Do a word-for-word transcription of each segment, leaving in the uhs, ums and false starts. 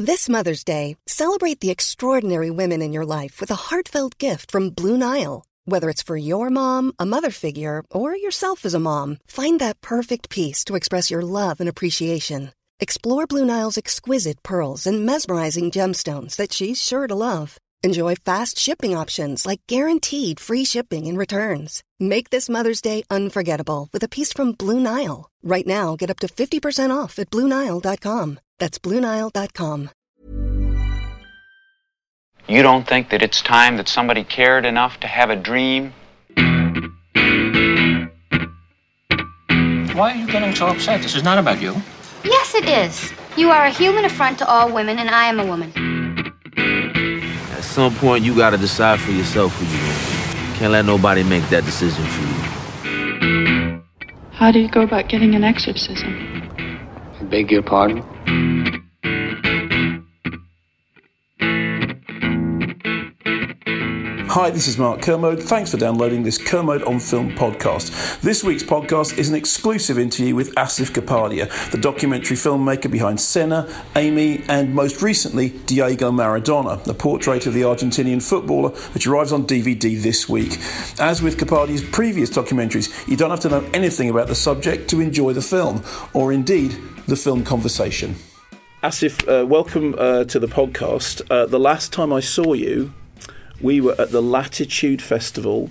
This Mother's Day, celebrate the extraordinary women in your life with a heartfelt gift from Blue Nile. Whether it's for your mom, a mother figure, or yourself as a mom, find that perfect piece to express your love and appreciation. Explore Blue Nile's exquisite pearls and mesmerizing gemstones that she's sure to love. Enjoy fast shipping options like guaranteed free shipping and returns. Make this Mother's Day unforgettable with a piece from Blue Nile. Right now, get up to fifty percent off at Blue Nile dot com. That's Blue Nile dot com. You don't think that it's time that somebody cared enough to have a dream? Why are you getting so upset? This is not about you. Yes, it is. You are a human affront to all women, and I am a woman. At some point, you gotta decide for yourself who you want. Can't let nobody make that decision for you. How do you go about getting an exorcism? I beg your pardon? Hi, this is Mark Kermode. Thanks for downloading this Kermode on Film podcast. This week's podcast is an exclusive interview with Asif Kapadia, the documentary filmmaker behind Senna, Amy, and most recently, Diego Maradona, the portrait of the Argentinian footballer, which arrives on D V D this week. As with Kapadia's previous documentaries, you don't have to know anything about the subject to enjoy the film, or indeed, the film conversation. Asif, uh, welcome uh, to the podcast. Uh, the last time I saw you, we were at the Latitude Festival,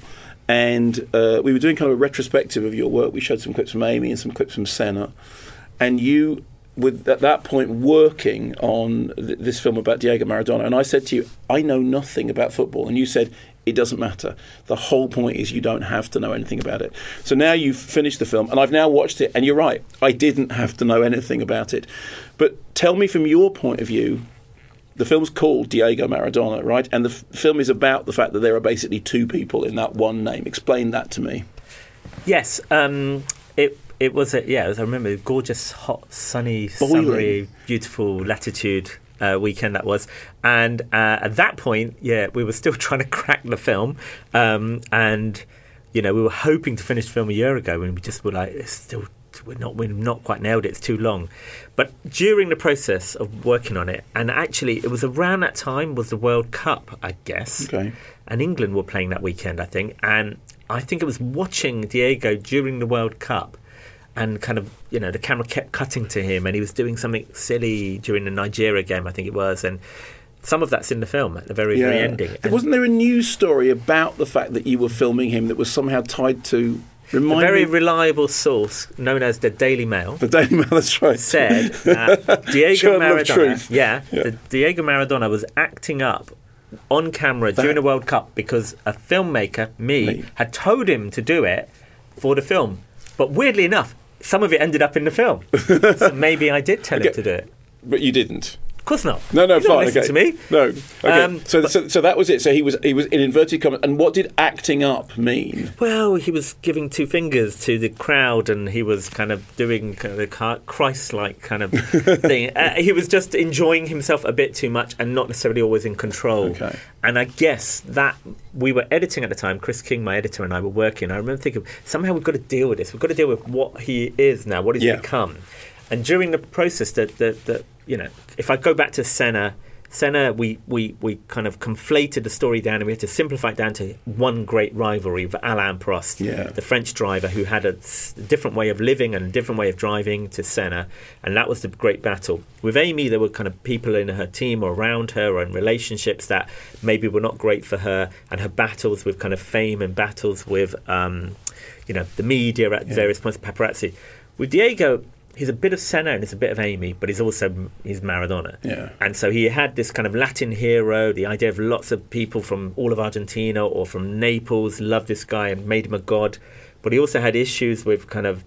and uh, we were doing kind of a retrospective of your work. We showed some clips from Amy and some clips from Senna, and you were at that point working on th- this film about Diego Maradona. And I said to you, I know nothing about football, and you said, it doesn't matter. The whole point is you don't have to know anything about it. So now you've finished the film, and I've now watched it, and you're right, I didn't have to know anything about it. But tell me from your point of view, the film's called Diego Maradona, right? And the f- film is about the fact that there are basically two people in that one name. Explain that to me. Yes, um, it it was a, yeah. It was, I remember, a gorgeous, hot, sunny, Boiling. summery, beautiful Latitude uh, weekend that was. And uh, at that point, yeah, we were still trying to crack the film, um, and you know, we were hoping to finish the film a year ago, and we just were like, it's still. We're not, we've not quite nailed it. It's too long. But during the process of working on it, and actually it was around that time was the World Cup, I guess. Okay. And England were playing that weekend, I think. And I think it was watching Diego during the World Cup, and kind of, you know, the camera kept cutting to him, and he was doing something silly during the Nigeria game, I think it was, and some of that's in the film at the very, yeah. very ending. And wasn't there a news story about the fact that you were filming him that was somehow tied to... Remind a very me. reliable source known as the Daily Mail. The Daily Mail, that's right. Said that Diego Journal of Maradona, Truth. yeah, Yeah. The Diego Maradona was acting up on camera That- during the World Cup because a filmmaker, me, Me. had told him to do it for the film. But weirdly enough, some of it ended up in the film. So maybe I did tell Okay. him to do it. But you didn't. Of course not. No, no, You don't fine. listen Okay. to me. No. Okay. Um, so, but- so, so that was it. So he was, he was in inverted commas. And what did acting up mean? Well, he was giving two fingers to the crowd, and he was kind of doing kind of a Christ-like kind of thing. Uh, he was just enjoying himself a bit too much, and not necessarily always in control. Okay. And I guess that we were editing at the time. Chris King, my editor, and I were working. I remember thinking, somehow we've got to deal with this. We've got to deal with what he is now, what he's Yeah. become. And during the process, that that that you know, if I go back to Senna. Senna, we, we, we kind of conflated the story down, and we had to simplify it down to one great rivalry with Alain Prost, Yeah. the French driver who had a s- different way of living and a different way of driving to Senna, and that was the great battle. With Amy, there were kind of people in her team or around her and relationships that maybe were not great for her, and her battles with kind of fame and battles with, um, you know, the media at Yeah. various points, paparazzi. With Diego, he's a bit of Senna and he's a bit of Amy, but he's also he's Maradona. Yeah. And so he had this kind of Latin hero, the idea of lots of people from all of Argentina or from Naples loved this guy and made him a god. But he also had issues with kind of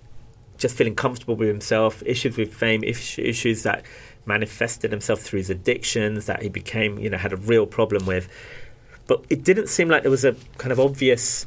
just feeling comfortable with himself, issues with fame, issues that manifested himself through his addictions, that he became, you know, had a real problem with. But it didn't seem like there was a kind of obvious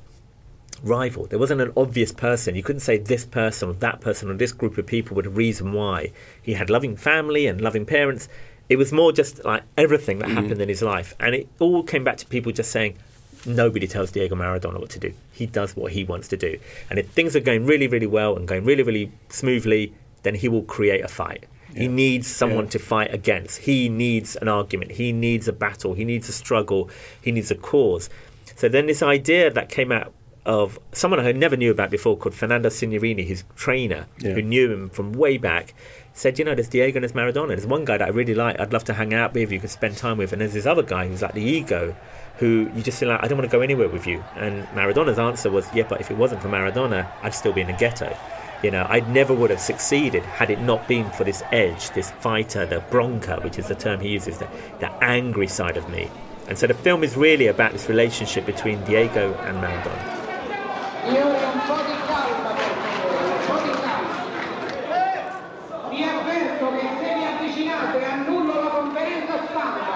rival. There wasn't an obvious person. You couldn't say this person or that person or this group of people were the reason why. He had loving family and loving parents. It was more just like everything that mm-hmm. happened in his life. And it all came back to people just saying, nobody tells Diego Maradona what to do. He does what he wants to do. And if things are going really, really well and going really, really smoothly, then he will create a fight. Yeah. He needs someone yeah. to fight against. He needs an argument. He needs a battle. He needs a struggle. He needs a cause. So then this idea that came out of someone I never knew about before called Fernando Signorini, his trainer, yeah. who knew him from way back, said, you know, there's Diego and there's Maradona. There's one guy that I really like, I'd love to hang out with, you could spend time with. And there's this other guy who's like the ego, who you just feel like, I don't want to go anywhere with you. And Maradona's answer was, yeah, but if it wasn't for Maradona, I'd still be in the ghetto. You know, I never would have succeeded had it not been for this edge, this fighter, the bronca, which is the term he uses, the, the angry side of me. And so the film is really about this relationship between Diego and Maradona. Io un po' di calma, per favore, un po' di calma. Vi avverto che se vi avvicinate annullo la conferenza stampa.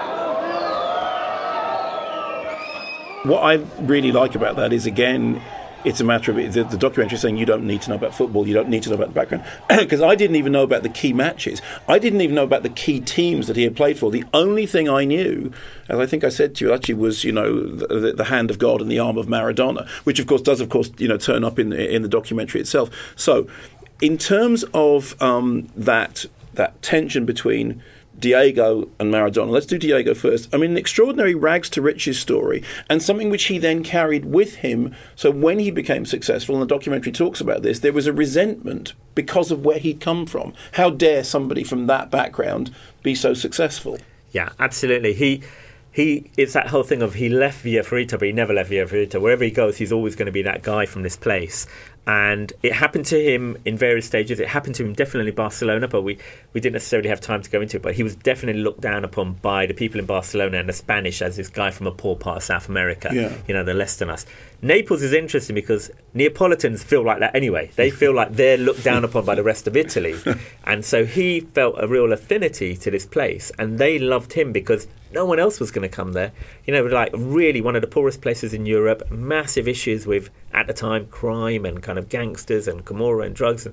What I really like about that is, again, it's a matter of the, the documentary saying you don't need to know about football, you don't need to know about the background. Because I didn't even know about the key matches. I didn't even know about the key teams that he had played for. The only thing I knew, as I think I said to you, actually was, you know, the, the hand of God and the arm of Maradona, which of course does, of course, you know, turn up in the, in the documentary itself. So, in terms of um, that that tension between Diego and Maradona. Let's do Diego first. I mean, an extraordinary rags to riches story, and something which he then carried with him. So when he became successful, and the documentary talks about this, there was a resentment because of where he'd come from. How dare somebody from that background be so successful? Yeah, absolutely. He... He, it's that whole thing of he left Villa Fiorita, but he never left Villa Fiorita. Wherever he goes, he's always going to be that guy from this place. And it happened to him in various stages. It happened to him definitely in Barcelona, but we, we didn't necessarily have time to go into it. But he was definitely looked down upon by the people in Barcelona and the Spanish as this guy from a poor part of South America. Yeah. You know, they're less than us. Naples is interesting because Neapolitans feel like that anyway. They feel like they're looked down upon by the rest of Italy. And so he felt a real affinity to this place. And they loved him because no one else was going to come there. You know, like really one of the poorest places in Europe, massive issues with, at the time, crime and kind of gangsters and Camorra and drugs. And,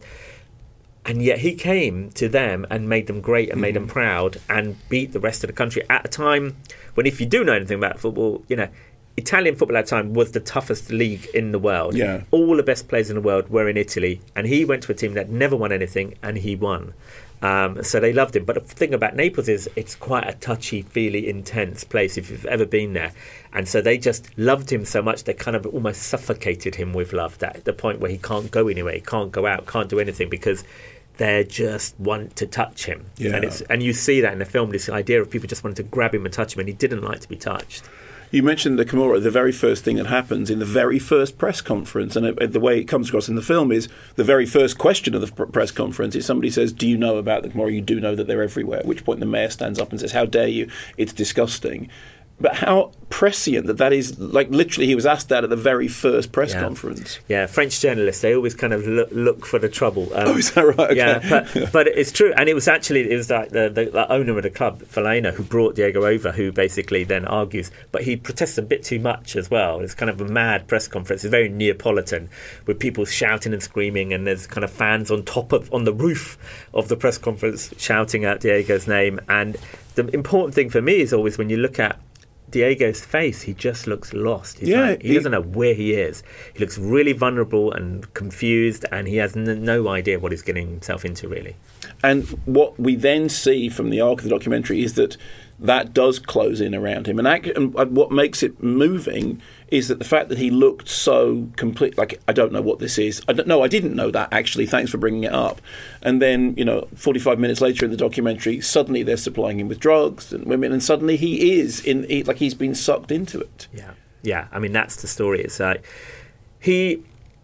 and yet he came to them and made them great and made them proud and beat the rest of the country at a time when, if you do know anything about football, you know, Italian football at the time was the toughest league in the world. Yeah. All the best players in the world were in Italy. And he went to a team that never won anything, and he won. Um, so they loved him. But the thing about Naples is it's quite a touchy-feely, intense place if you've ever been there. And so they just loved him so much they kind of almost suffocated him with love. That the point where he can't go anywhere, he can't go out, can't do anything because they just want to touch him. Yeah. And, it's, and you see that in the film, this idea of people just wanting to grab him and touch him, and he didn't like to be touched. You mentioned the Camorra. The very first thing that happens in the very first press conference, and it, the way it comes across in the film is the very first question of the press conference is somebody says, do you know about the Camorra? You do know that they're everywhere. At which point the mayor stands up and says, how dare you? It's disgusting. But how prescient that that is. Like, literally, he was asked that at the very first press yeah. conference. Yeah, French journalists, they always kind of look, look for the trouble. Um, oh, is that right? Okay. Yeah, but, but it's true. And it was actually, it was like the, the, the owner of the club, Fellaini, who brought Diego over, who basically then argues. But he protests a bit too much as well. It's kind of a mad press conference. It's very Neapolitan, with people shouting and screaming, and there's kind of fans on top of, on the roof of the press conference shouting out Diego's name. And the important thing for me is always when you look at Diego's face, he just looks lost. He's yeah, like, he, he doesn't know where he is. He looks really vulnerable and confused, and he has n- no idea what he's getting himself into, really. And what we then see from the arc of the documentary is that that does close in around him. And, act- and what makes it moving is that the fact that he looked so complete, like, I don't know what this is. I don't know, I didn't know that, actually. Thanks for bringing it up. And then, you know, forty-five minutes later in the documentary, suddenly they're supplying him with drugs and women, and suddenly he is, in he, like he's been sucked into it. Yeah, yeah. I mean, that's the story. It's like, he,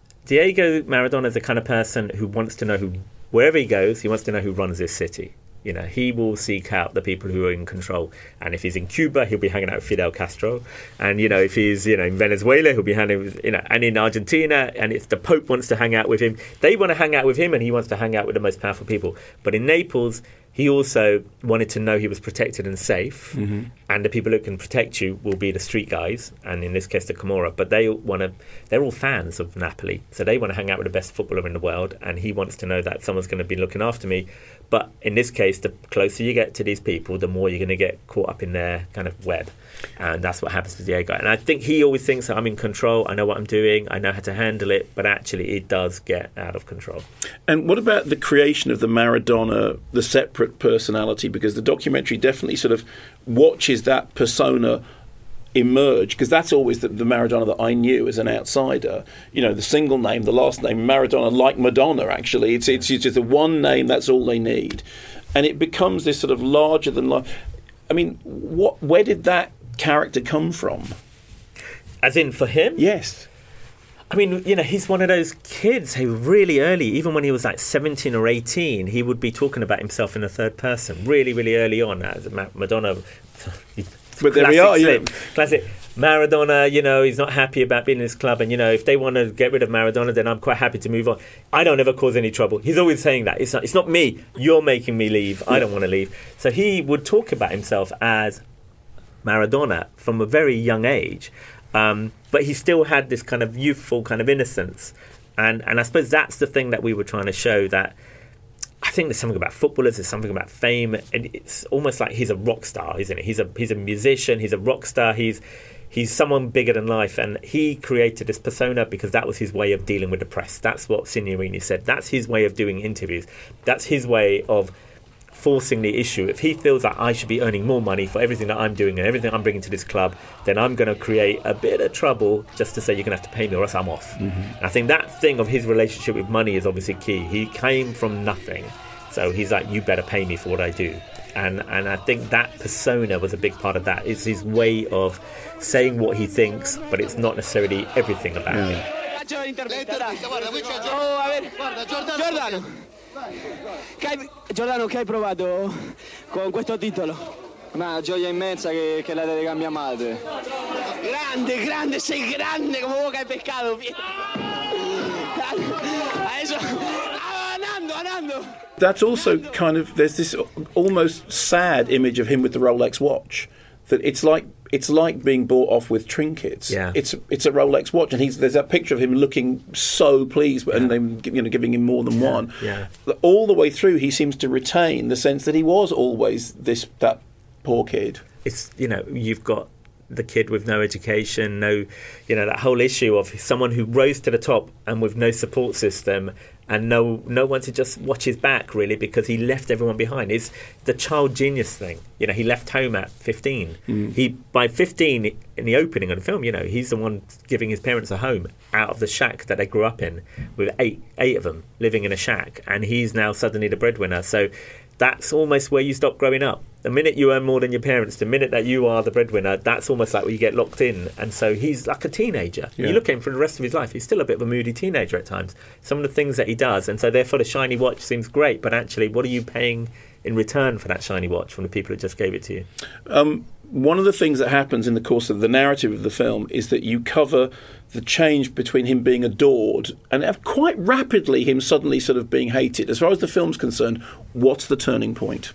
Diego Maradona is the kind of person who wants to know who, wherever he goes, he wants to know who runs this city. You know, he will seek out the people who are in control. And if he's in Cuba, he'll be hanging out with Fidel Castro. And, you know, if he's, you know, in Venezuela, he'll be hanging with, you know, and in Argentina, and if the Pope wants to hang out with him, they want to hang out with him, and he wants to hang out with the most powerful people. But in Naples, he also wanted to know he was protected and safe. Mm-hmm. And the people who can protect you will be the street guys, and in this case, the Camorra. But they want to, they're all fans of Napoli. So they want to hang out with the best footballer in the world. And he wants to know that someone's going to be looking after me. But in this case, the closer you get to these people, the more you're going to get caught up in their kind of web. And that's what happens to Diego. And I think he always thinks that I'm in control, I know what I'm doing, I know how to handle it, but actually it does get out of control. And what about the creation of the Maradona, the separate separate personality, because the documentary definitely sort of watches that persona emerge, because that's always the, the Maradona that I knew as an outsider. You know, the single name, the last name, Maradona, like Madonna, actually. It's, it's, it's just the one name, that's all they need. And it becomes this sort of larger than life. I mean, what? Where did that character come from? As in, for him? Yes. I mean, you know, he's one of those kids who really early, even when he was like seventeen or eighteen, he would be talking about himself in the third person, really, really early on. As Madonna. But there we are, yeah. Classic. Maradona, you know, he's not happy about being in this club, and, you know, if they want to get rid of Maradona, then I'm quite happy to move on. I don't ever cause any trouble. He's always saying that. It's not, it's not me. You're making me leave. I don't want to leave. So he would talk about himself as Maradona from a very young age. Um, but he still had this kind of youthful kind of innocence. And, and I suppose that's the thing that we were trying to show, that I think there's something about footballers, there's something about fame, and it's almost like he's a rock star, isn't it? He's a he's a musician, he's a rock star, he's he's someone bigger than life, and he created this persona because that was his way of dealing with the press. That's what Signorini said. That's his way of doing interviews. That's his way of forcing the issue. If he feels that I should be earning more money for everything that I'm doing and everything I'm bringing to this club, then I'm going to create a bit of trouble just to say you're going to have to pay me or else I'm off. Mm-hmm. I think that thing of his relationship with money is obviously key. He came from nothing, so he's like, you better pay me for what I do. And and I think that persona was a big part of that. It's his way of saying what he thinks, but it's not necessarily everything about him. Giordano, che hai, Giordano, che hai provato con questo titolo? Una gioia immensa che, che la dedica a mia madre. Grande, grande, sei grande come uomo che hai peccato. Adesso, andando, andando. That's also kind of, there's this almost sad image of him with the Rolex watch, that it's like it's like being bought off with trinkets. Yeah. It's it's a Rolex watch, and he's there's that picture of him looking so pleased, yeah. and then, you know, giving him more than yeah. one. Yeah. All the way through, he seems to retain the sense that he was always this that poor kid. It's, you know, you've got the kid with no education, no, you know, that whole issue of someone who rose to the top and with no support system, and no no one to just watch his back, really, because he left everyone behind. It's the child genius thing. You know, he left home at fifteen. Mm. He by fifteen, in the opening of the film, you know, he's the one giving his parents a home out of the shack that they grew up in, with eight eight of them living in a shack, and he's now suddenly the breadwinner. So that's almost where you stop growing up. The minute you earn more than your parents, the minute that you are the breadwinner, that's almost like where you get locked in. And so he's like a teenager. Yeah. You look at him for the rest of his life, he's still a bit of a moody teenager at times. Some of the things that he does, and so therefore the shiny watch seems great, but actually, what are you paying in return for that shiny watch from the people who just gave it to you? Um, one of the things that happens in the course of the narrative of the film is that you cover the change between him being adored and quite rapidly him suddenly sort of being hated. As far as the film's concerned, what's the turning point?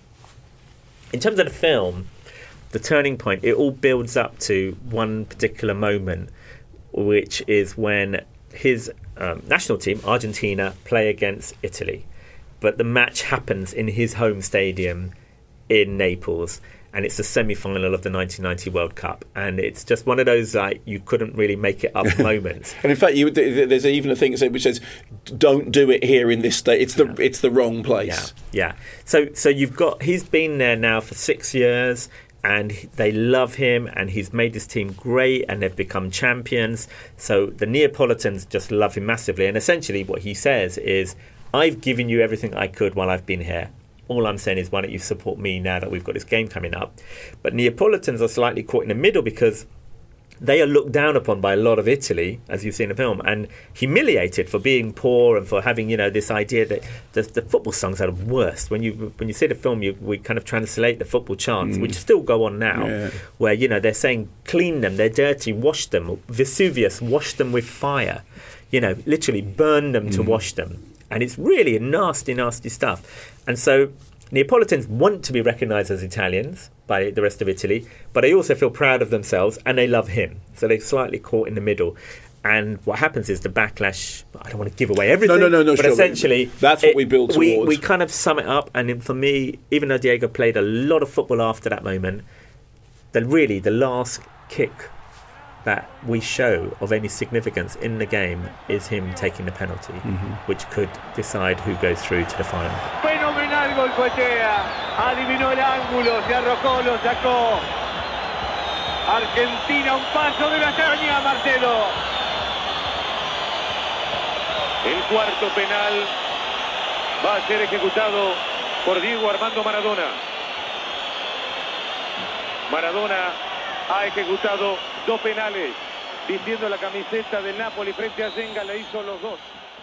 In terms of the film, the turning point, it all builds up to one particular moment, which is when his um, national team, Argentina, play against Italy. But the match happens in his home stadium in Naples, and it's the semi-final of the nineteen ninety World Cup, and it's just one of those like you couldn't really make it up moments. And in fact, you, there's even a thing which says, "Don't do it here in this state. It's the yeah. it's the wrong place." Yeah, yeah. So so you've got he's been there now for six years, and they love him, and he's made this team great, and they've become champions. So the Neapolitans just love him massively, and essentially what he says is, "I've given you everything I could while I've been here. All I'm saying is, why don't you support me now that we've got this game coming up?" But Neapolitans are slightly caught in the middle because they are looked down upon by a lot of Italy, as you see in the film, and humiliated for being poor and for having, you know, this idea that the, the football songs are the worst. When you when you see the film, you, we kind of translate the football chants, mm. which still go on now, yeah. where, you know, they're saying, clean them, they're dirty, wash them. Vesuvius, wash them with fire. You know, literally burn them mm. to wash them. And it's really nasty, nasty stuff. And so Neapolitans want to be recognised as Italians by the rest of Italy, but they also feel proud of themselves and they love him. So they're slightly caught in the middle. And what happens is the backlash, I don't want to give away everything, no, no, no, no, but sure, essentially... That's what it, we build towards. We, we kind of sum it up, and for me, even though Diego played a lot of football after that moment, then really the last kick that we show of any significance in the game is him taking the penalty, mm-hmm. which could decide who goes through to the final. Fenomenal Goicoechea, adivinó el ángulo, se arrojó, lo sacó. Argentina, un paso de la hazaña, Marcelo. El cuarto penal va a ser ejecutado por Diego Armando Maradona. Maradona ha ejecutado dos penales, vistiendo la camiseta del Napoli frente a Zenga, le hizo los dos.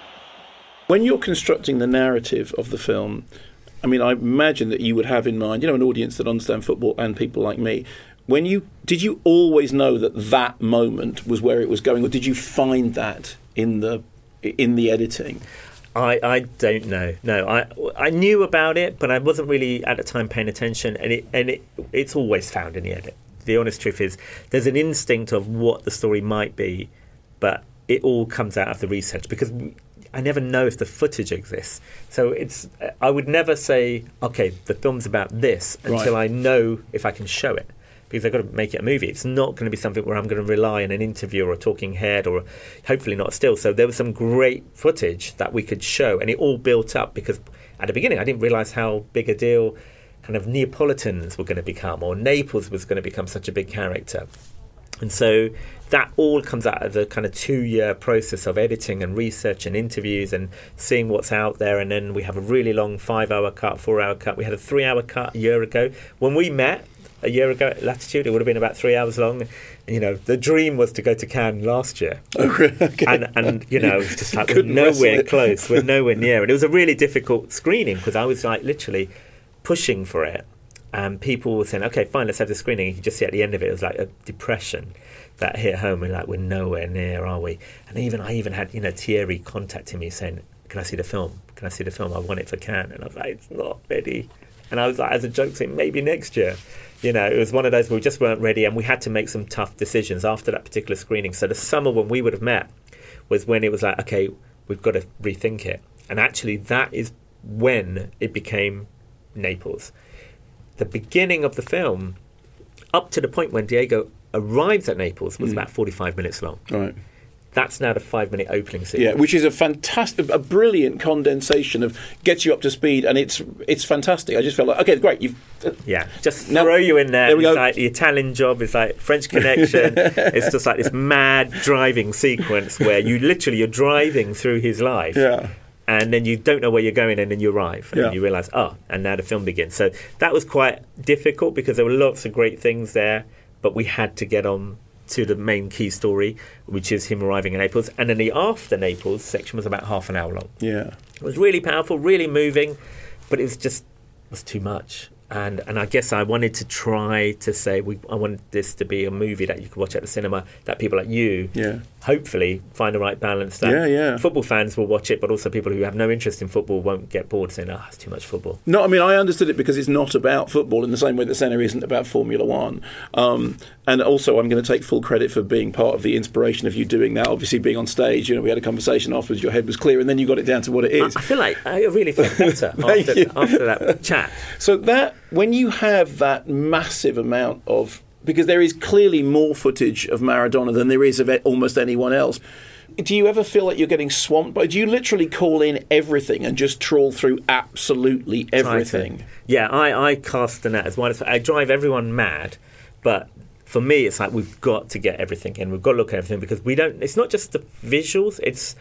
When you're constructing the narrative of the film, I mean, I imagine that you would have in mind, you know, an audience that understand football and people like me. When you did you always know that that moment was where it was going, or did you find that in the in the editing? I, I don't know. No, I I knew about it, but I wasn't really at the time paying attention, and it and it it's always found in the edit. The honest truth is, there's an instinct of what the story might be, but it all comes out of the research because I never know if the footage exists. So it's I would never say, okay, the film's about this until right. I know if I can show it. Because I've got to make it a movie. It's not going to be something where I'm going to rely on an interview or a talking head or hopefully not a still. So there was some great footage that we could show, and it all built up because at the beginning I didn't realise how big a deal kind of Neapolitans were going to become, or Naples was going to become such a big character. And so that all comes out of the kind of two-year process of editing and research and interviews and seeing what's out there. And then we have a really long five-hour cut, four-hour cut. We had a three-hour cut a year ago. When we met a year ago at Latitude, it would have been about three hours long. You know, the dream was to go to Cannes last year. Oh, okay. And, and you know, it was just like we're nowhere close. We're nowhere near. And it was a really difficult screening because I was like literally pushing for it. And people were saying, okay, fine, let's have the screening. You could just see at the end of it, it was like a depression that hit home. We're like, we're nowhere near, are we? And even I even had, you know, Thierry contacting me saying, can I see the film? Can I see the film? I want it for Cannes. And I was like, it's not ready. And I was like, as a joke, saying, maybe next year. You know, it was one of those where we just weren't ready and we had to make some tough decisions after that particular screening. So the summer when we would have met was when it was like, okay, we've got to rethink it. And actually that is when it became Naples. The beginning of the film, up to the point when Diego arrives at Naples, was mm. about forty-five minutes long. Right. That's now the five-minute opening scene. Yeah, which is a fantastic, a brilliant condensation of gets you up to speed, and it's it's fantastic. I just felt like, okay, great, you've uh, yeah, just now, throw you in there. there we it's go. Like the Italian Job, it's like French Connection. It's just like this mad driving sequence where you literally you're driving through his life. Yeah. And then you don't know where you're going, and then you arrive, and yeah. then you realise, oh, and now the film begins. So that was quite difficult because there were lots of great things there, but we had to get on to the main key story, which is him arriving in Naples. And then the after Naples section was about half an hour long. Yeah. It was really powerful, really moving, but it was just it was too much. And and I guess I wanted to try to say we I wanted this to be a movie that you could watch at the cinema, that people like you yeah. hopefully find the right balance. That yeah, yeah. football fans will watch it, but also people who have no interest in football won't get bored saying, ah, oh, it's too much football. No, I mean, I understood it because it's not about football in the same way that Senna isn't about Formula One. Um, and also, I'm going to take full credit for being part of the inspiration of you doing that. Obviously, being on stage, you know, we had a conversation afterwards, your head was clear, and then you got it down to what it is. I, I feel like I really feel better after, after that chat. So that, when you have that massive amount of, because there is clearly more footage of Maradona than there is of almost anyone else. Do you ever feel like you're getting swamped by? Do you literally call in everything and just trawl through absolutely everything? Yeah, I, I cast the net as wide as I drive everyone mad, but for me, it's like we've got to get everything in. We've got to look at everything because we don't. It's not just the visuals. It's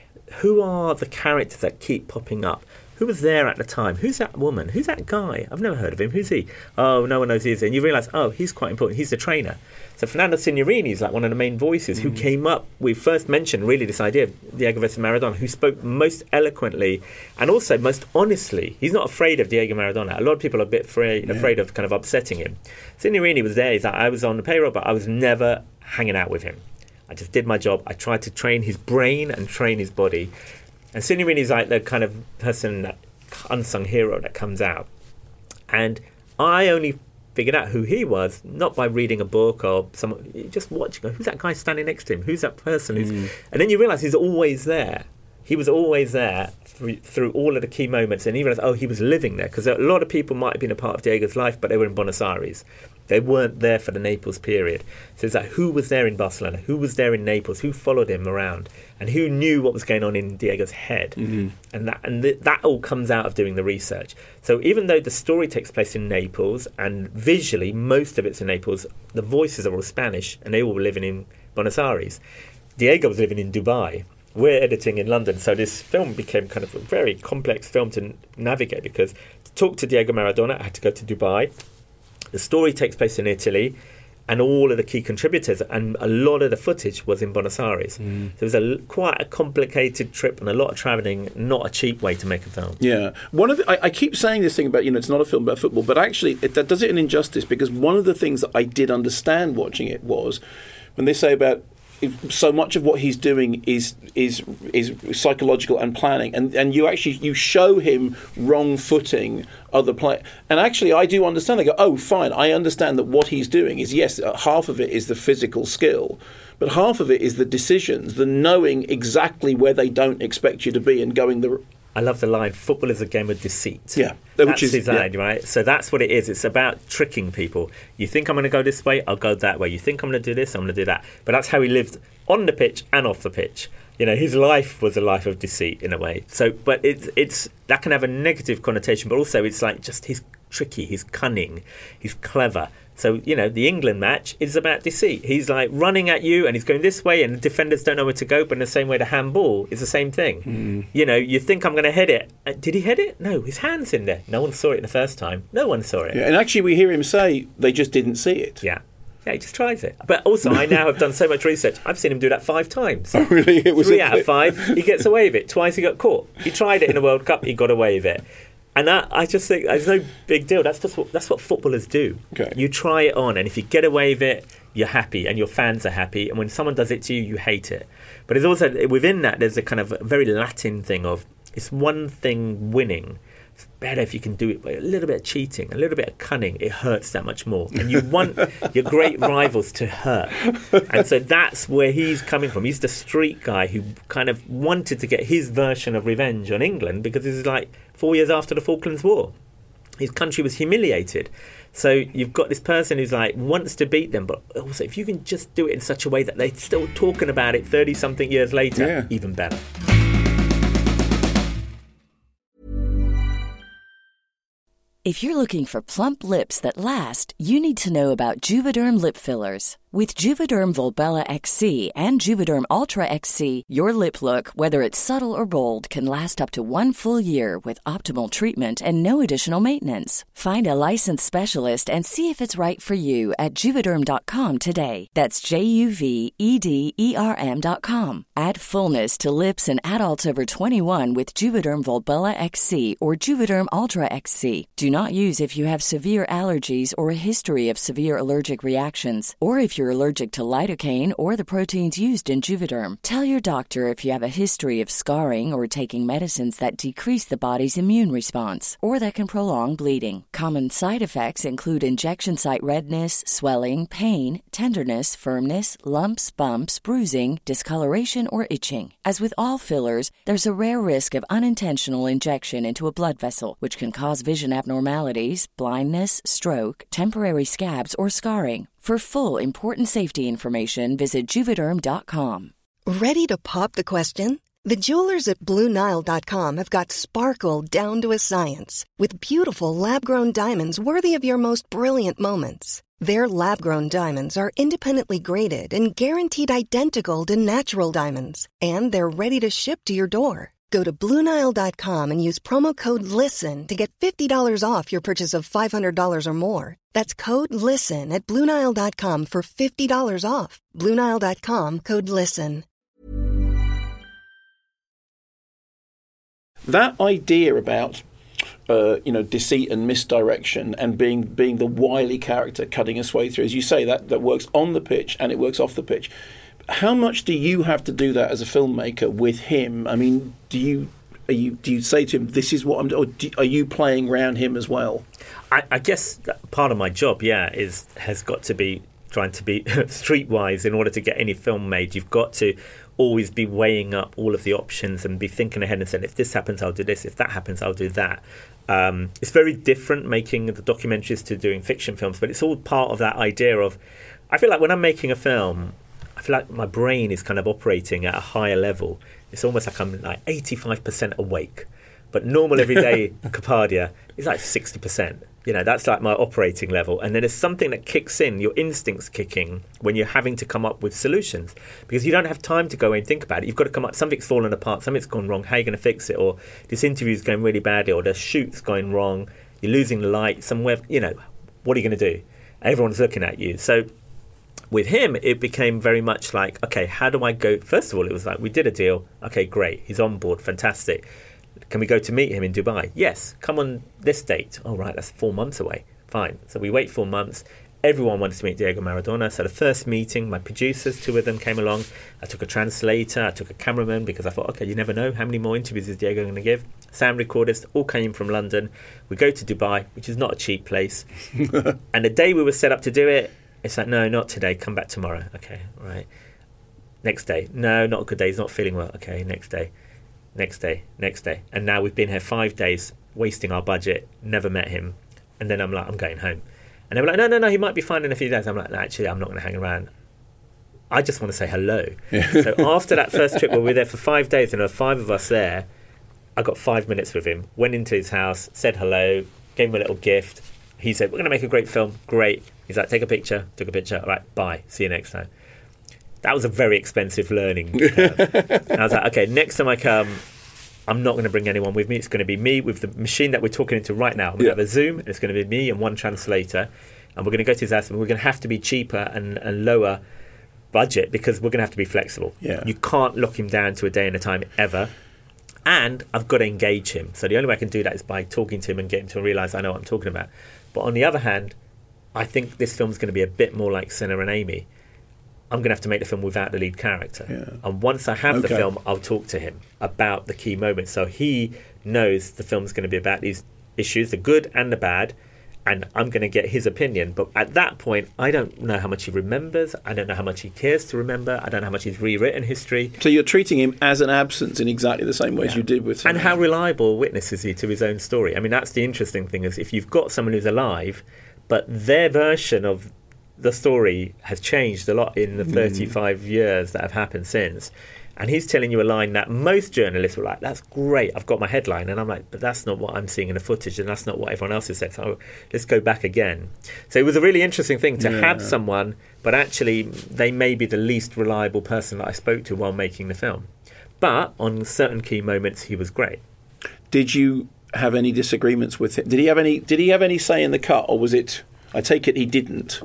who are the characters that keep popping up. Who was there at the time? Who's that woman? Who's that guy? I've never heard of him. Who's he? Oh, no one knows who he is. And you realise, oh, he's quite important. He's the trainer. So Fernando Signorini is like one of the main voices mm. who came up. We first mentioned really this idea of Diego versus Maradona, who spoke most eloquently and also most honestly. He's not afraid of Diego Maradona. A lot of people are a bit afraid, yeah. afraid of kind of upsetting him. Signorini was there. He's like, I was on the payroll, but I was never hanging out with him. I just did my job. I tried to train his brain and train his body. And Signorini is like the kind of person, that unsung hero that comes out. And I only figured out who he was, not by reading a book or someone, just watching, who's that guy standing next to him? Who's that person? Who's... Mm. And then you realise he's always there. He was always there through, through all of the key moments. And you realise, oh, he was living there. Because a lot of people might have been a part of Diego's life, but they were in Buenos Aires. They weren't there for the Naples period. So it's like, who was there in Barcelona? Who was there in Naples? Who followed him around? And who knew what was going on in Diego's head? Mm-hmm. And that and th- that all comes out of doing the research. So even though the story takes place in Naples, and visually most of it's in Naples, the voices are all Spanish, and they all were living in Buenos Aires. Diego was living in Dubai. We're editing in London, so this film became kind of a very complex film to n- navigate, because to talk to Diego Maradona, I had to go to Dubai. The story takes place in Italy, and all of the key contributors and a lot of the footage was in Buenos Aires. Mm. So it was a, quite a complicated trip and a lot of travelling, not a cheap way to make a film. Yeah. One of the, I, I keep saying this thing about, you know, it's not a film about football, but actually it, that does it an injustice, because one of the things that I did understand watching it was when they say about if so much of what he's doing is is is psychological and planning, and and you actually you show him wrong footing other play, and actually I do understand. They go, oh, fine, I understand that what he's doing is, yes, half of it is the physical skill, but half of it is the decisions, the knowing exactly where they don't expect you to be and going the. I love the line, football is a game of deceit. Yeah. That's which is, his line, yeah. right? So that's what it is. It's about tricking people. You think I'm going to go this way, I'll go that way. You think I'm going to do this, I'm going to do that. But that's how he lived on the pitch and off the pitch. You know, his life was a life of deceit in a way. So, but it's it's that can have a negative connotation, but also it's like just he's tricky, he's cunning, he's clever. So, you know, the England match is about deceit. He's like running at you and he's going this way and the defenders don't know where to go, but in the same way the handball is the same thing. Mm. You know, you think I'm going to head it. Uh, did he head it? No, his hand's in there. No one saw it the first time. No one saw it. Yeah, and actually we hear him say they just didn't see it. Yeah. Yeah, he just tries it. But also, I now have done so much research. I've seen him do that five times. Oh, really? It was Three out of five, he gets away with it. Twice he got caught. He tried it in a World Cup, he got away with it. And that, I just think there's no big deal. That's just what, that's what footballers do. Okay. You try it on, and if you get away with it, you're happy, and your fans are happy. And when someone does it to you, you hate it. But there's also, within that, there's a kind of very Latin thing of, it's one thing winning. It's better if you can do it by a little bit of cheating, a little bit of cunning. It hurts that much more. And you want your great rivals to hurt. And so that's where he's coming from. He's the street guy who kind of wanted to get his version of revenge on England, because this is like four years after the Falklands War. His country was humiliated. So you've got this person who's like wants to beat them, but also if you can just do it in such a way that they're still talking about it thirty-something years later, yeah. even better. If you're looking for plump lips that last, you need to know about Juvederm lip fillers. With Juvederm Volbella X C and Juvederm Ultra X C, your lip look, whether it's subtle or bold, can last up to one full year with optimal treatment and no additional maintenance. Find a licensed specialist and see if it's right for you at Juvederm dot com today. That's J U V E D E R M dot com. Add fullness to lips in adults over twenty-one with Juvederm Volbella X C or Juvederm Ultra X C. Do not use if you have severe allergies or a history of severe allergic reactions, or if you're allergic to lidocaine or the proteins used in Juvederm. Tell your doctor if you have a history of scarring or taking medicines that decrease the body's immune response or that can prolong bleeding. Common side effects include injection site redness, swelling, pain, tenderness, firmness, lumps, bumps, bruising, discoloration, or itching. As with all fillers, there's a rare risk of unintentional injection into a blood vessel, which can cause vision abnormalities, blindness, stroke, temporary scabs, or scarring. For full, important safety information, visit Juvederm dot com. Ready to pop the question? The jewelers at Blue Nile dot com have got sparkle down to a science with beautiful lab-grown diamonds worthy of your most brilliant moments. Their lab-grown diamonds are independently graded and guaranteed identical to natural diamonds, and they're ready to ship to your door. Go to Blue Nile dot com and use promo code LISTEN to get fifty dollars off your purchase of five hundred dollars or more. That's code LISTEN at Blue Nile dot com for fifty dollars off. Blue Nile dot com, code LISTEN. That idea about uh, you know, deceit and misdirection and being being the wily character cutting his way through, as you say, that, that works on the pitch and it works off the pitch. How much do you have to do that as a filmmaker with him? I mean, do you are you do you say to him, "This is what I'm," or do, are you playing around him as well? I, I guess that part of my job, yeah, is has got to be trying to be streetwise in order to get any film made. You've got to always be weighing up all of the options and be thinking ahead and saying, if this happens, I'll do this. If that happens, I'll do that. Um, it's very different making the documentaries to doing fiction films, but it's all part of that idea of, I feel like when I'm making a film, I feel like my brain is kind of operating at a higher level. It's almost like I'm like eighty-five percent awake. But normal everyday Kapadia is like sixty percent. You know, that's like my operating level. And then there's something that kicks in, your instincts kicking, when you're having to come up with solutions. Because you don't have time to go and think about it. You've got to come up, something's fallen apart, something's gone wrong, how are you going to fix it? Or this interview's going really badly, or the shoot's going wrong, you're losing the light somewhere, you know, what are you going to do? Everyone's looking at you. So with him, it became very much like, okay, how do I go? First of all, it was like, we did a deal. Okay, great. He's on board. Fantastic. Can we go to meet him in Dubai? Yes. Come on this date. Oh, right. That's four months away. Fine. So we wait four months. Everyone wanted to meet Diego Maradona. So the first meeting, my producers, two of them came along. I took a translator. I took a cameraman because I thought, okay, you never know. How many more interviews is Diego going to give? Sound recorders all came from London. We go to Dubai, which is not a cheap place. And the day we were set up to do it, it's like, no, not today. Come back tomorrow. Okay, right. Next day. No, not a good day. He's not feeling well. Okay, next day. Next day. Next day. And now we've been here five days, wasting our budget, never met him. And then I'm like, I'm going home. And they were like, no, no, no, he might be fine in a few days. I'm like, no, actually, I'm not going to hang around. I just want to say hello. Yeah. So after that first trip, where we were there for five days and there were five of us there, I got five minutes with him, went into his house, said hello, gave him a little gift. He said, we're going to make a great film. Great. He's like, take a picture. Took a picture. All right, bye. See you next time. That was a very expensive learning curve. And I was like, okay, next time I come, I'm not going to bring anyone with me. It's going to be me with the machine that we're talking into right now. We're yeah. going to have a Zoom, and it's going to be me and one translator. And we're going to go to his house, and we're going to have to be cheaper and, and lower budget because we're going to have to be flexible. Yeah. You can't lock him down to a day and a time ever. And I've got to engage him. So the only way I can do that is by talking to him and getting him to realise I know what I'm talking about. But on the other hand, I think this film's going to be a bit more like Senna and Amy. I'm going to have to make the film without the lead character. Yeah. And once I have okay. the film, I'll talk to him about the key moments. So he knows the film's going to be about these issues, the good and the bad, and I'm going to get his opinion. But at that point, I don't know how much he remembers. I don't know how much he cares to remember. I don't know how much he's rewritten history. So you're treating him as an absence in exactly the same way yeah. as you did with someone. And how reliable a witness is he to his own story? I mean, that's the interesting thing, is if you've got someone who's alive, but their version of the story has changed a lot in the thirty-five mm. years that have happened since. And he's telling you a line that most journalists were like, that's great, I've got my headline. And I'm like, but that's not what I'm seeing in the footage, and that's not what everyone else has said. So let's go back again. So it was a really interesting thing to yeah. have someone, but actually they may be the least reliable person that I spoke to while making the film. But on certain key moments, he was great. Did you have any disagreements with him? Did he have any, did he have any say in the cut, or was it, I take it he didn't?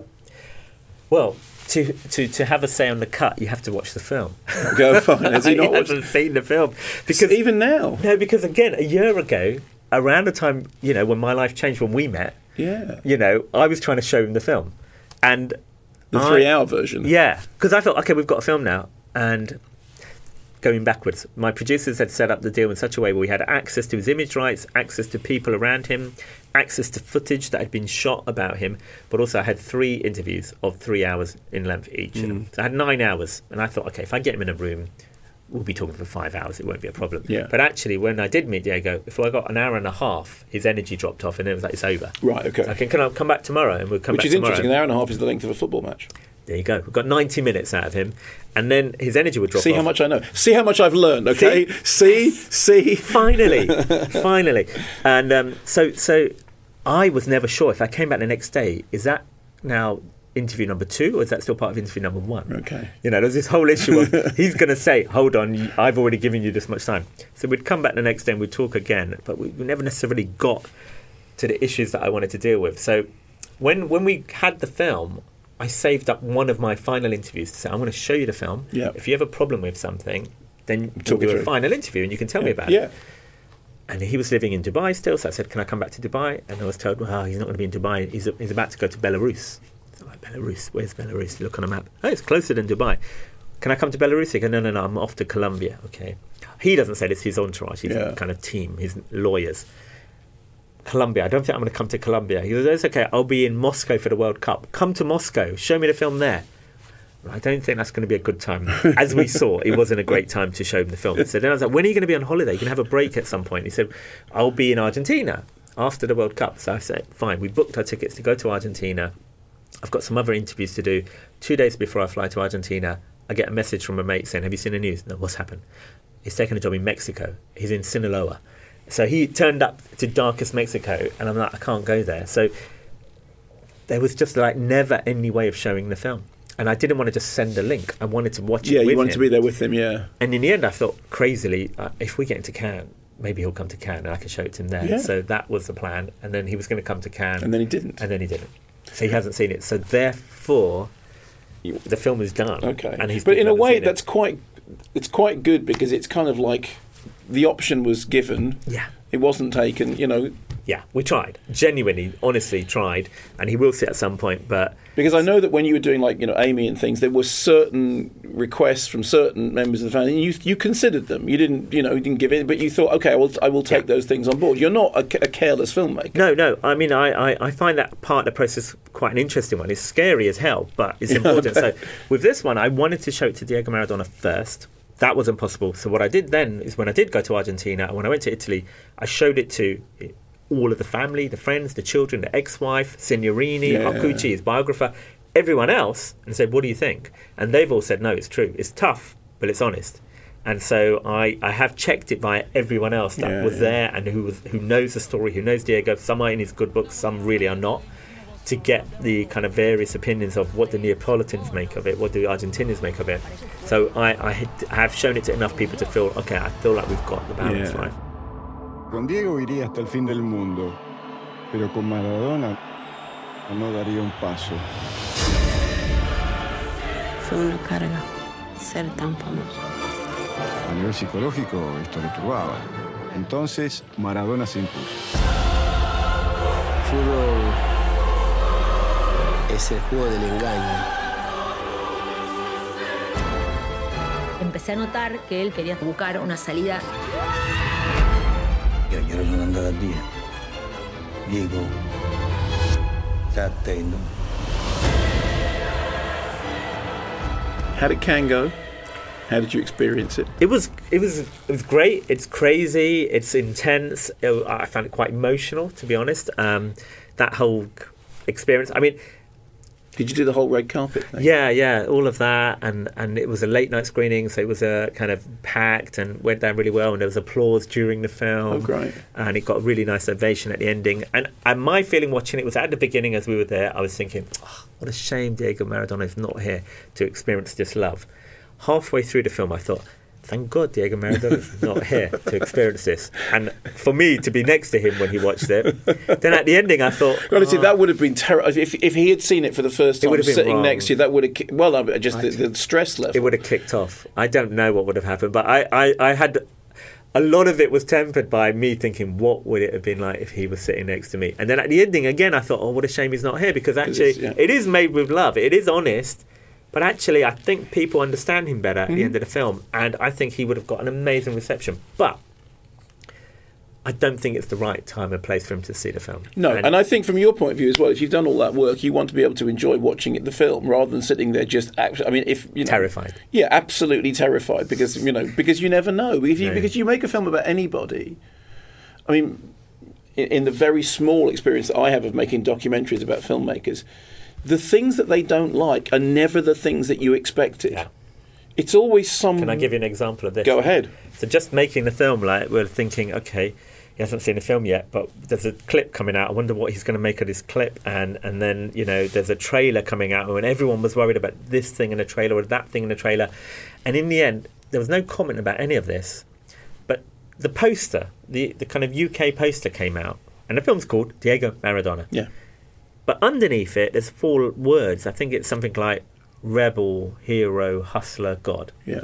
Well, to, to to have a say on the cut, you have to watch the film. Go fine. Has he not he hasn't seen the film? Because even now, no. Because again, a year ago, around the time you know when my life changed, when we met, yeah, you know, I was trying to show him the film, and the I, three-hour version. Yeah, because I thought, okay, we've got a film now, and going backwards, my producers had set up the deal in such a way where we had access to his image rights, access to people around him, access to footage that had been shot about him, but also I had three interviews of three hours in length each. Mm. So I had nine hours, and I thought, okay, if I get him in a room, we'll be talking for five hours, it won't be a problem. Yeah. But actually, when I did meet Diego, before I got an hour and a half, his energy dropped off, and it was like, it's over. Right, okay. So I can, can I come back tomorrow? And we'll come Which back is tomorrow. Interesting, an hour and a half is the length of a football match. There you go. We've got ninety minutes out of him, and then his energy would drop See off. how much I know. See how much I've learned, okay? See? See? See? Finally. Finally. And um, so so I was never sure if I came back the next day, is that now interview number two, or is that still part of interview number one? Okay. You know, there's this whole issue of he's going to say, hold on, I've already given you this much time. So we'd come back the next day and we'd talk again, but we never necessarily got to the issues that I wanted to deal with. So when when we had the film, I saved up one of my final interviews to say, I'm going to show you the film. Yeah. If you have a problem with something, then Talk we'll do through. a final interview and you can tell yeah. me about yeah. it. And he was living in Dubai still, so I said, can I come back to Dubai? And I was told, well, he's not going to be in Dubai. He's, he's about to go to Belarus. So I'm like, Belarus? Where's Belarus? Look on a map. Oh, it's closer than Dubai. Can I come to Belarus? He goes, no, no, no, I'm off to Colombia. Okay. He doesn't say this, his entourage, his yeah. kind of team, his lawyers. Colombia, I don't think I'm going to come to Colombia. He goes, it's okay, I'll be in Moscow for the World Cup. Come to Moscow, show me the film there. I don't think that's going to be a good time. As we saw, it wasn't a great time to show him the film. So then I was like, when are you going to be on holiday? You can have a break at some point. He said, I'll be in Argentina after the World Cup. So I said, fine. We booked our tickets to go to Argentina. I've got some other interviews to do. Two days before I fly to Argentina, I get a message from a mate saying, have you seen the news? No, what's happened? He's taken a job in Mexico. He's in Sinaloa. So he turned up to darkest Mexico, and I'm like, I can't go there. So there was just like never any way of showing the film. And I didn't want to just send a link. I wanted to watch yeah, it with him. Yeah, you wanted to be there with him, yeah. And in the end, I thought, crazily, uh, if we get into Cannes, maybe he'll come to Cannes and I can show it to him there. Yeah. So that was the plan. And then he was going to come to Cannes. And then he didn't. And then he didn't. So he hasn't seen it. So therefore, the film is done. Okay. And he's but in a way, it. that's quite, it's quite good because it's kind of like the option was given. Yeah. It wasn't taken, you know. Yeah, we tried. Genuinely, honestly tried. And he will see at some point, but... Because I know that when you were doing, like, you know, Amy and things, there were certain requests from certain members of the family, and you you considered them. You didn't, you know, you didn't give in, but you thought, okay, I will, I will take yeah. those things on board. You're not a, a careless filmmaker. No, no. I mean, I, I, I find that part of the process quite an interesting one. It's scary as hell, but it's important. So with this one, I wanted to show it to Diego Maradona first. That wasn't possible. So what I did then is when I did go to Argentina, and when I went to Italy, I showed it to all of the family, the friends, the children, the ex-wife, Signorini, yeah. Arcucci, his biographer, everyone else, and said, what do you think? And they've all said, no, it's true. It's tough, but it's honest. And so I, I have checked it via everyone else that yeah, was yeah. there and who was, who knows the story, who knows Diego. Some are in his good books, some really are not, to get the kind of various opinions of what the Neapolitans make of it, what the Argentinians make of it. So I, I have shown it to enough people to feel, okay, I feel like we've got the balance yeah. right. Con Diego iría hasta el fin del mundo, pero con Maradona no daría un paso. Fue una carga ser tan famoso. A nivel psicológico esto lo turbaba. Entonces Maradona se impuso. Fútbol es el juego del engaño. Empecé a notar que él quería buscar una salida. Io glielo sono andato a dire. Diego, sta attento. How did Cannes go? How did you experience it? It was, it was, it was great. It's crazy. It's intense. It, I found it quite emotional, to be honest. Um, that whole experience. I mean, did you do the whole red carpet thing? Yeah, yeah, all of that, and and it was a late night screening, so it was a kind of packed and went down really well, and there was applause during the film. Oh, great! And it got a really nice ovation at the ending. And and my feeling watching it was at the beginning as we were there, I was thinking, oh, what a shame Diego Maradona is not here to experience this love. Halfway through the film, I thought, thank God Diego Maradona is not here to experience this. And for me to be next to him when he watched it, then at the ending I thought... Honestly, oh, that would have been terrible. If, if he had seen it for the first time sitting wrong. next to you, that would have... Well, no, just the, the stress level. It would have kicked off. I don't know what would have happened, but I, I, I had... A lot of it was tempered by me thinking, what would it have been like if he was sitting next to me? And then at the ending, again, I thought, oh, what a shame he's not here, because actually yeah. it is made with love. It is honest. But actually, I think people understand him better at mm-hmm. the end of the film, and I think he would have got an amazing reception. But I don't think it's the right time and place for him to see the film. No, and, and I think from your point of view as well, if you've done all that work, you want to be able to enjoy watching it, the film, rather than sitting there just... I mean, if you know, terrified. Yeah, absolutely terrified, because you know, because you never know. If you, no. Because you make a film about anybody. I mean, in, in the very small experience that I have of making documentaries about filmmakers, the things that they don't like are never the things that you expected. Yeah. It's always some... Can I give you an example of this? Go ahead. So just making the film, like, we're thinking, okay, he hasn't seen the film yet, but there's a clip coming out. I wonder what he's going to make of this clip. And, and then, you know, there's a trailer coming out, and everyone was worried about this thing in the trailer or that thing in the trailer. And in the end, there was no comment about any of this. But the poster, the, the kind of U K poster came out, and the film's called Diego Maradona. Yeah. But underneath it, there's four words. I think it's something like rebel, hero, hustler, God. Yeah.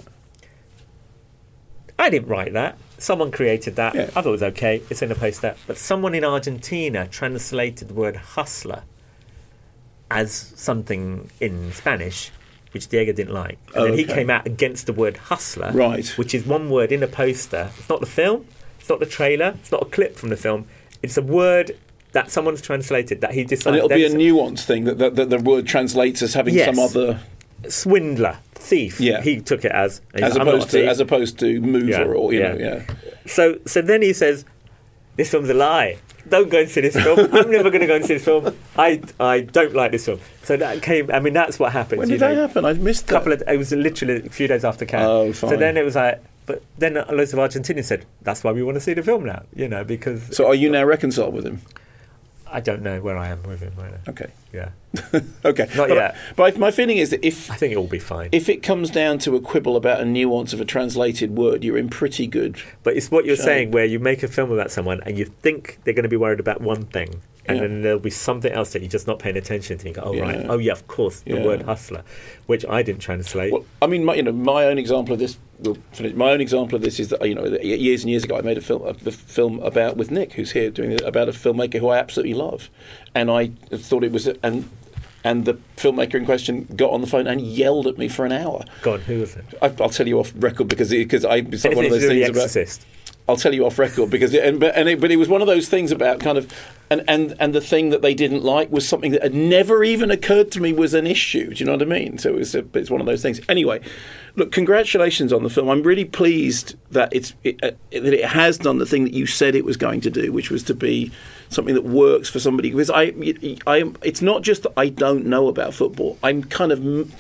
I didn't write that. Someone created that. Yeah. I thought it was okay. It's in the poster. But someone in Argentina translated the word hustler as something in Spanish, which Diego didn't like. And oh, then he okay. came out against the word hustler, right. which is one word in a poster. It's not the film. It's not the trailer. It's not a clip from the film. It's a word that someone's translated that he decided. And it'll be a nuance thing that, that, that the word translates as having yes. some other. swindler, thief. Yeah. He took it as as like, opposed to as opposed to mover yeah. or you yeah. know yeah. So so then he says, "This film's a lie. Don't go and see this film. I'm never going to go and see this film. I I don't like this film." So that came. I mean, that's what happened. When did you know. that happen? I missed that. Couple of. It was literally a few days after Cannes. Oh, fine. So then it was like. But then loads of Argentinians said, "That's why we want to see the film now." You know, because. So are you now reconciled with him? I don't know where I am with him right now. Okay. Yeah. okay. Not but, yet. But my feeling is that if I think it will be fine. If it comes down to a quibble about a nuance of a translated word, you're in pretty good. But it's what you're shape. saying, where you make a film about someone and you think they're going to be worried about one thing, and Yeah. then there'll be something else that you're just not paying attention to. You go, "Oh Yeah. right, oh yeah, of course, the Yeah. word hustler," which I didn't translate. Well, I mean, my, you know, my own example of this. We'll finish. My own example of this is that you know, years and years ago, I made a film, a, a film about with Nick, who's here, doing it, about a filmmaker who I absolutely love, and I thought it was, and and the filmmaker in question got on the phone and yelled at me for an hour. God, who was it? I, I'll tell you off record because because I it's like one of those Anything to do things with The about. Exorcist? I'll tell you off record because it, and but and it, but it was one of those things about kind of and, and and the thing that they didn't like was something that had never even occurred to me was an issue. Do you know what I mean? So it was a, it's one of those things. Anyway, look, congratulations on the film. I'm really pleased that it's it, uh, that it has done the thing that you said it was going to do, which was to be something that works for somebody. Because I I it's not just that I don't know about football. I'm kind of m-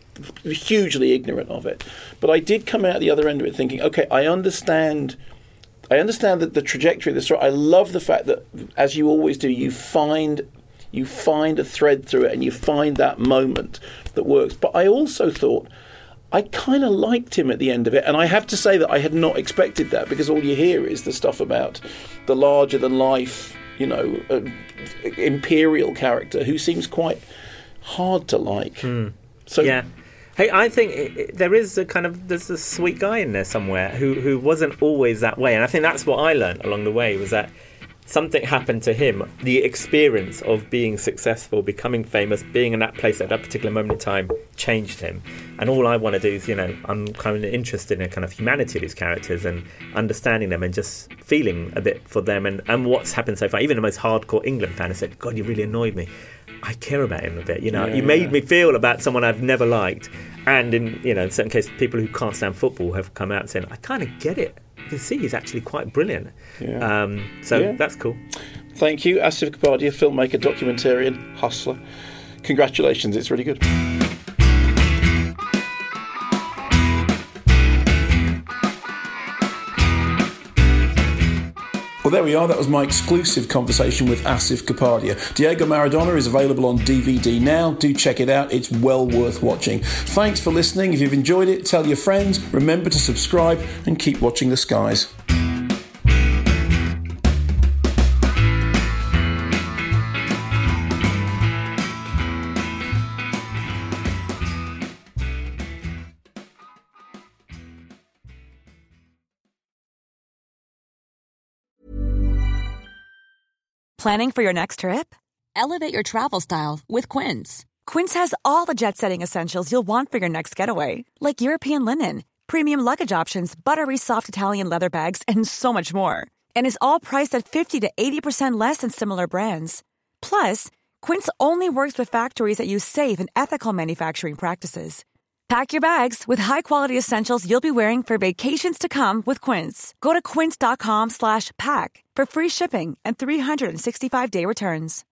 hugely ignorant of it, but I did come out the other end of it thinking, okay, I understand. I understand that the trajectory of the story. I love the fact that, as you always do, you find you find a thread through it and you find that moment that works. But I also thought I kind of liked him at the end of it, and I have to say that I had not expected that because all you hear is the stuff about the larger than life, you know, uh, imperial character who seems quite hard to like. Mm. So yeah. Hey, I think it, it, there is a kind of there's a sweet guy in there somewhere who who wasn't always that way, and I think that's what I learned along the way was that something happened to him. The experience of being successful, becoming famous, being in that place at that particular moment in time changed him. And all I want to do is, you know, I'm kind of interested in the kind of humanity of these characters and understanding them and just feeling a bit for them and, and what's happened so far. Even the most hardcore England fan has said, "God, you really annoyed me." I care about him a bit, you know. Yeah, you made yeah. me feel about someone I've never liked, and in you know, in certain cases, people who can't stand football have come out saying, "I kind of get it. You can see he's actually quite brilliant." Yeah. Um, so Yeah. that's cool. Thank you, Asif Kapadia, filmmaker, documentarian, hustler. Congratulations, it's really good. Well, there we are. That was my exclusive conversation with Asif Kapadia. Diego Maradona is available on D V D now. Do check it out. It's well worth watching. Thanks for listening. If you've enjoyed it, tell your friends. Remember to subscribe and keep watching the skies. Planning for your next trip? Elevate your travel style with Quince. Quince has all the jet-setting essentials you'll want for your next getaway, like European linen, premium luggage options, buttery soft Italian leather bags, and so much more. And is all priced at fifty to eighty percent less than similar brands. Plus, Quince only works with factories that use safe and ethical manufacturing practices. Pack your bags with high-quality essentials you'll be wearing for vacations to come with Quince. Go to quince.com slash pack for free shipping and three sixty-five day returns.